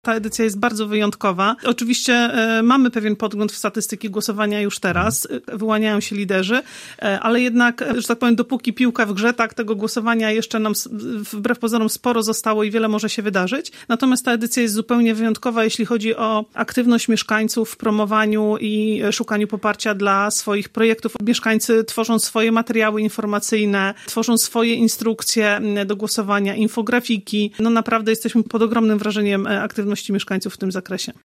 Ta edycja jest bardzo wyjątkowa. Oczywiście mamy pewien podgląd w statystyki głosowania już teraz, wyłaniają się liderzy, ale jednak, że tak powiem, dopóki piłka w grze, tak, tego głosowania jeszcze nam wbrew pozorom sporo zostało i wiele może się wydarzyć. Natomiast ta edycja jest zupełnie wyjątkowa, jeśli chodzi o aktywność mieszkańców w promowaniu i szukaniu poparcia dla swoich projektów. Mieszkańcy tworzą swoje materiały informacyjne, tworzą swoje instrukcje do głosowania, infografiki. No naprawdę jesteśmy pod ogromnym wrażeniem aktywności mieszkańców w tym zakresie.